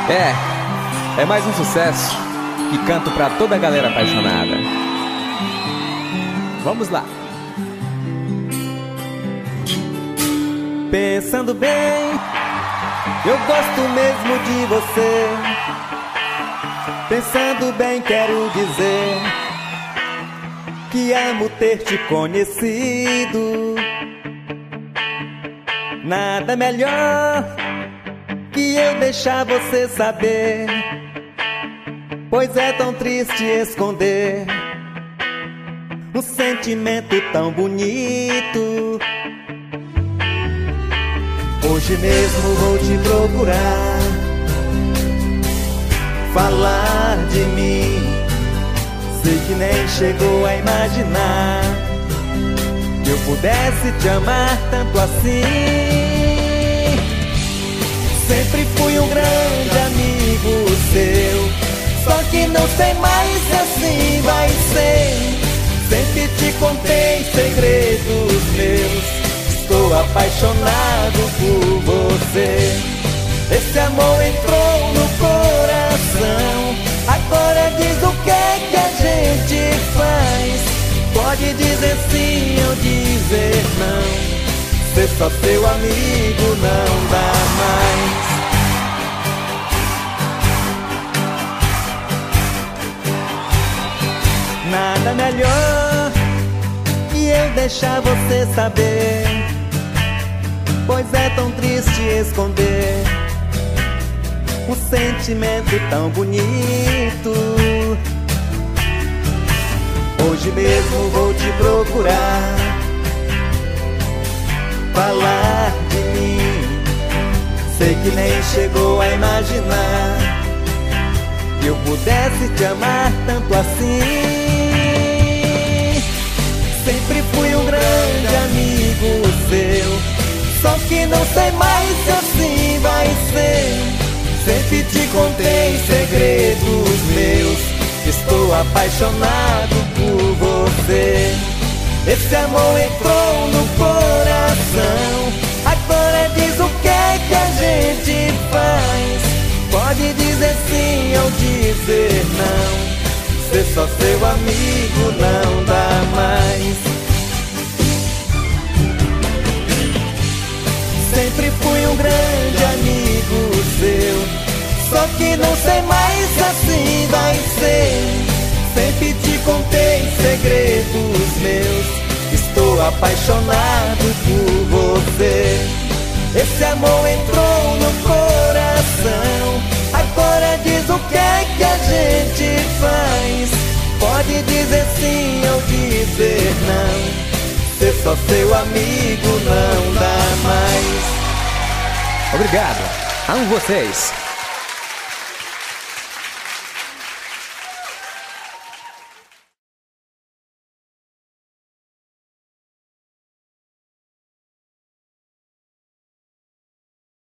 É mais um sucesso que canto pra toda a galera apaixonada. Vamos lá. Pensando bem, eu gosto mesmo de você. Pensando bem, quero dizer que amo ter te conhecido. Nada melhor que eu deixar você saber, pois é tão triste esconder um sentimento tão bonito. Hoje mesmo vou te procurar, falar de mim. Sei que nem chegou a imaginar que eu pudesse te amar tanto assim. Sempre fui um grande amigo seu, só que não sei mais se assim vai ser. Sempre te contei segredos meus, estou apaixonado por você. Esse amor entrou no coração, agora diz o que é que a gente faz. Pode dizer sim ou dizer não, ser só seu amigo não dá mais. Nada melhor que eu deixar você saber, pois é tão triste esconder um sentimento tão bonito. Hoje mesmo vou te procurar, falar de mim. Sei que nem chegou a imaginar que eu pudesse te amar tanto assim. Sempre fui um grande amigo seu, só que não sei mais se assim vai ser. Sempre te contei segredos meus, estou apaixonado por você. Esse amor entrou no coração, agora diz o que é que a gente faz. Pode dizer sim ou dizer não, ser só seu amigo não dá mais. Sempre fui um grande amigo seu, só que não sei mais se assim vai ser. Sempre te contei segredos meus, estou apaixonado por você. Esse amor entrou no coração, agora diz o que é que a gente faz. Pode dizer sim ou dizer não, ser só seu amigo não dá mais. Obrigado, amo vocês.